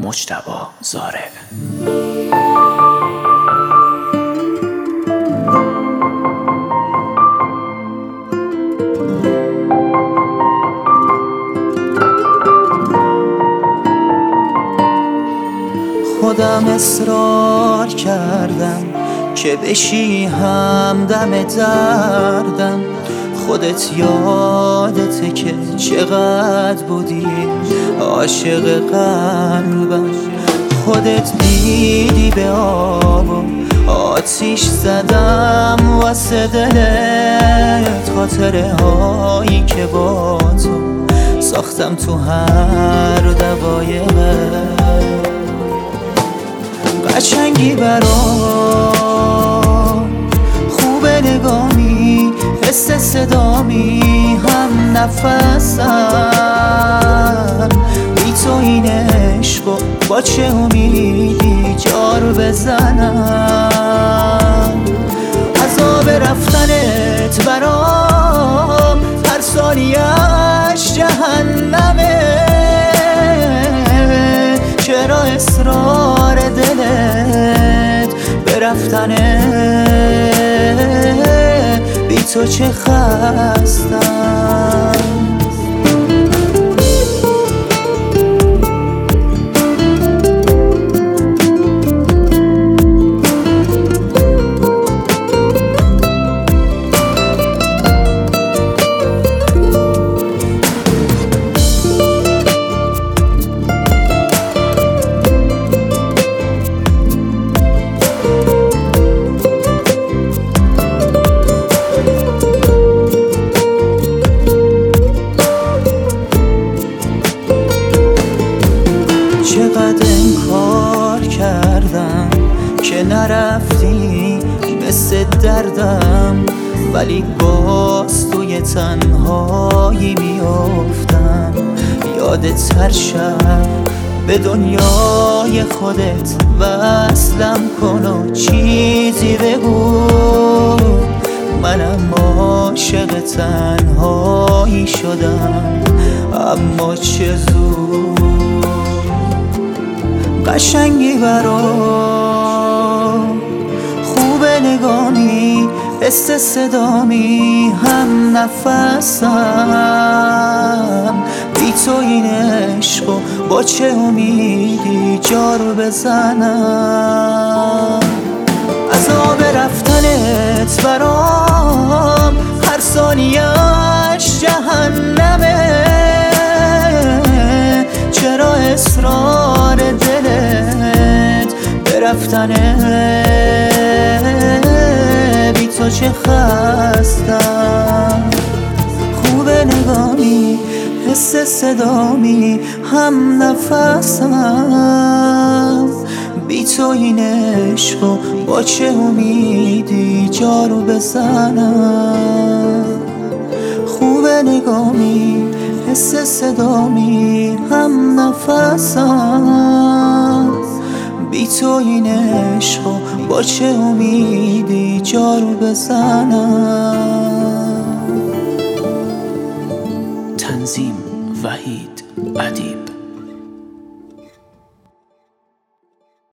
مجتبی زارع. خودم اصرار کردم که بشی همدم دردم. خودت یادته که چقدر بودی عاشق قلبم. خودت دیدی به آب و آتیش زدم واسه دلت. خاطره هایی که با تو ساختم تو هر دقایقت. قشنگی برام خوبه نگامی، حس صدامی، هم نفسم. بی تو این عشقو با چه امیدی جار بزنم. عذاب رفتنت برام هر ثانیه‌اش جهنمه. چرا اصرار دلت به رفتنه؟ بی تو چه خستم. چقدر انکار کردم که نرفتی مثل دردم، ولی باز توی تنهایی میافتم. یادت هر شب به دنیای خودت وصلم کن و چیزی بگو. منم عاشق تنهایی شدم، اما چه زود. قشنگی برام خوبه نگامی، حس صدامی، هم نفسم. بی تو این عشقو با چه امیدی جار بزنم. عذاب رفتنت برام هر ثانیه‌اش جهنمه. چرا اصرار دلت به رفتنه؟ بی تو چه خستم. خوبه نگامی، حس صدامی، هم نفسم. بی تو این عشقو با چه امیدی جارو بزنم. خوبه نگامی، حس صدامی، هم نفسم. بی تو این عشقو با چه امیدی جارو بزنم. تنظیم وحید عدی.